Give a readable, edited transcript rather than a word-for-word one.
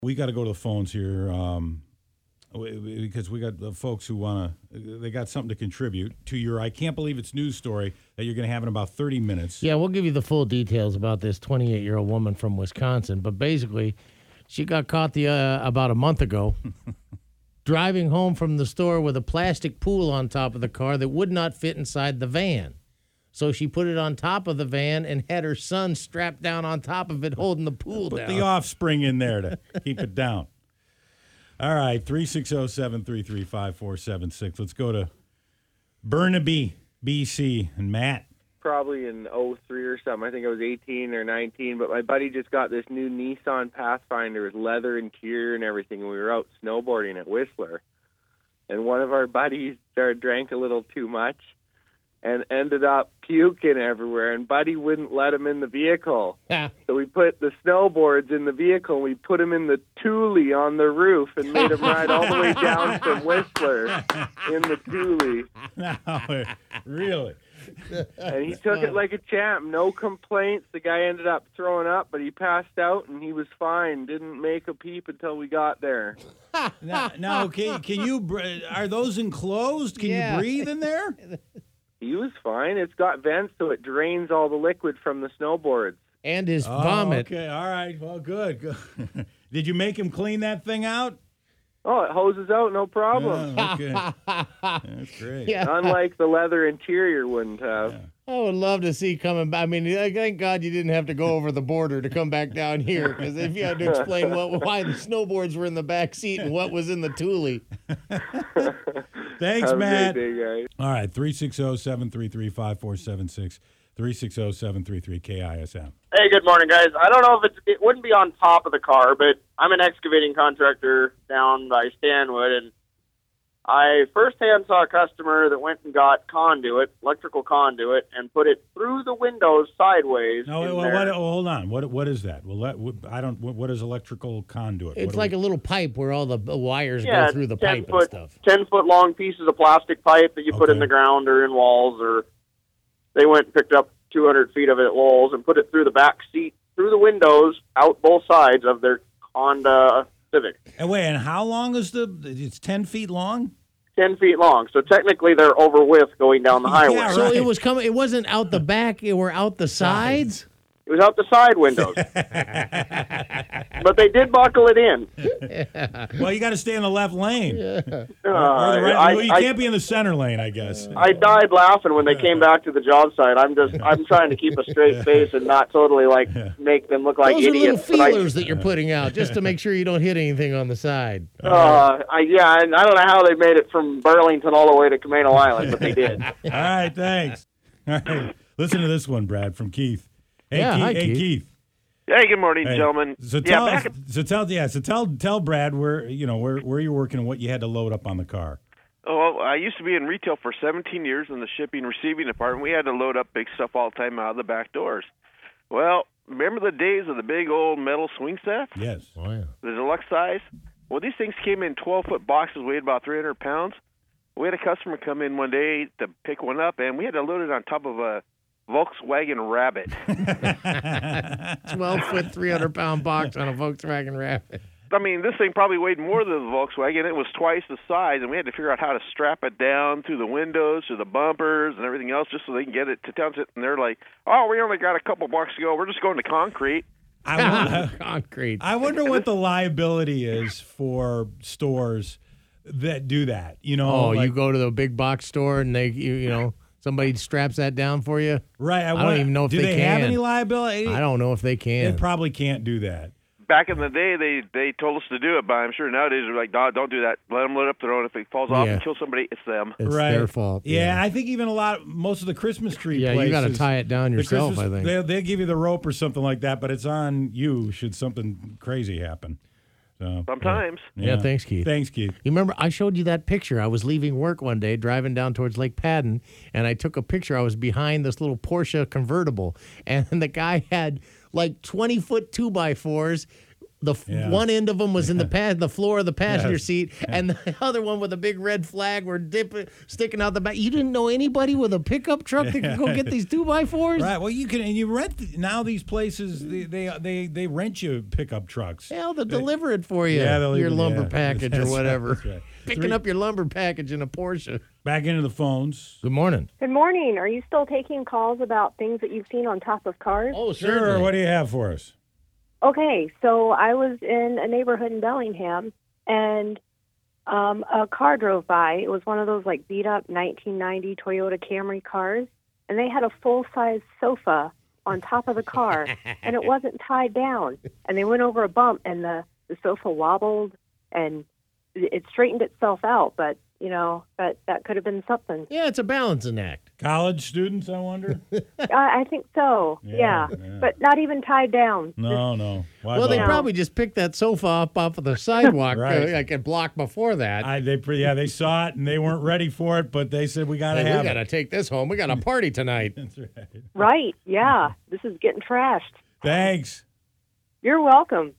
We got to go to the phones here because we got the folks who they got something to contribute to your I can't believe it's news story that you're going to have in about 30 minutes. Yeah, we'll give you the full details about this 28-year-old woman from Wisconsin. But basically, she got caught about a month ago driving home from the store with a plastic pool on top of the car that would not fit inside the van. So she put it on top of the van and had her son strapped down on top of it, holding the pool down. Put the offspring in there to keep it down. All right, 360-733-5476. Let's go to Burnaby, BC. And Matt. Probably in 03 or something. I think I was 18 or 19, but my buddy just got this new Nissan Pathfinder with leather interior and everything, and we were out snowboarding at Whistler. And one of our buddies drank a little too much and ended up puking everywhere, and Buddy wouldn't let him in the vehicle. So we put the snowboards in the vehicle, and we put him in the Thule on the roof and made him ride all the way down from Whistler in the Thule. No, really? And he took it like a champ. No complaints. The guy ended up throwing up, but he passed out, and he was fine. Didn't make a peep until we got there. Now, can you? Are those enclosed? Can you breathe in there? He was fine. It's got vents, so it drains all the liquid from the snowboards. And his vomit. Okay, all right. Well, good. Did you make him clean that thing out? Oh, it hoses out, no problem. Oh, okay. That's great. Yeah. Unlike the leather interior wouldn't have. Yeah. I would love to see coming back. I mean, thank God you didn't have to go over the border to come back down here, because if you had to explain why the snowboards were in the back seat and what was in the Thule. Thanks, have Matt. A great day, guys. All right, 360-733-5476, 360-733-KISM. Hey, good morning, guys. I don't know if it wouldn't be on top of the car, but I'm an excavating contractor down by Stanwood, and I firsthand saw a customer that went and got electrical conduit, and put it through the windows sideways. Hold on. What is that? What is electrical conduit? It's like a little pipe where all the wires go through the pipe and stuff. 10-foot long pieces of plastic pipe that you put in the ground or in walls, or they went and picked up 200 feet of it at Lowell's and put it through the back seat, through the windows, out both sides of their Honda Civic. And how long is it's 10 feet long? 10 feet long. So technically they're over width going down the highway. Yeah, right. So it wasn't out the back, it were out the sides? It was out the side windows. But they did buckle it in. Well, you got to stay in the left lane. Yeah. You can't be in the center lane, I guess. I died laughing when they came back to the job site. I'm trying to keep a straight face and not totally make them look like Those idiots. Those are little feelers that you're putting out just to make sure you don't hit anything on the side. And I don't know how they made it from Burlington all the way to Camino Island, but they did. All right, thanks. All right, listen to this one, Brad, from Keith. Hi, Keith. Hey, good morning, gentlemen. So tell Brad where you're working and what you had to load up on the car. Oh, I used to be in retail for 17 years in the shipping receiving department. We had to load up big stuff all the time out of the back doors. Well, remember the days of the big old metal swing sets? Yes. Oh, yeah. The deluxe size? Well, these things came in 12-foot boxes, weighed about 300 pounds. We had a customer come in one day to pick one up, and we had to load it on top of a Volkswagen Rabbit. 12-foot, 300-pound box on a Volkswagen Rabbit. I mean, this thing probably weighed more than the Volkswagen. It was twice the size, and we had to figure out how to strap it down through the windows, through the bumpers, and everything else, just so they can get it to town. And they're like, "Oh, we only got a couple bucks to go. We're just going to concrete." Concrete. I wonder what the liability is for stores that do that. You go to the big box store and somebody straps that down for you? Right. I don't even know if they can. Do they have any liability? I don't know if they can. They probably can't do that. Back in the day, they told us to do it, but I'm sure nowadays they're like, "No, don't do that. Let them load up their own. If it falls off and kills somebody, it's them." It's their fault. Yeah, I think even most of the Christmas tree places. You got to tie it down yourself, I think. They'll give you the rope or something like that, but it's on you should something crazy happen. So, sometimes. Yeah, thanks, Keith. You remember I showed you that picture? I was leaving work one day, driving down towards Lake Padden, and I took a picture. I was behind this little Porsche convertible, and the guy had like 20-foot 2x4s one end of them was in the floor of the passenger Yes. seat, and the other one with a big red flag were sticking out the back. You didn't know anybody with a pickup truck that could go get these 2x4s? Right. Well, you can, and you rent now. These places they rent you pickup trucks. Hell, they'll deliver it for you. Yeah, they'll your even- lumber yeah. package That's or right, whatever. that's right. Picking up your lumber package in a Porsche. Back into the phones. Good morning. Good morning. Are you still taking calls about things that you've seen on top of cars? Oh, Sure. certainly. What do you have for us? Okay, so I was in a neighborhood in Bellingham, and a car drove by. It was one of those like beat up 1990 Toyota Camry cars, and they had a full size sofa on top of the car, and it wasn't tied down. And they went over a bump, and the sofa wobbled, and it straightened itself out. But you know, that could have been something. Yeah, it's a balancing act. College students, I wonder. I think so. Yeah, Yeah, yeah. but not even tied down. No. Why Well, they bother? probably just picked that sofa up off of the sidewalk Right. like a block before that. They saw it and they weren't ready for it, but they said we got to Hey, have we got to it. take this home. We got a party tonight. That's right. Right? Yeah, this is getting trashed. Thanks. You're welcome.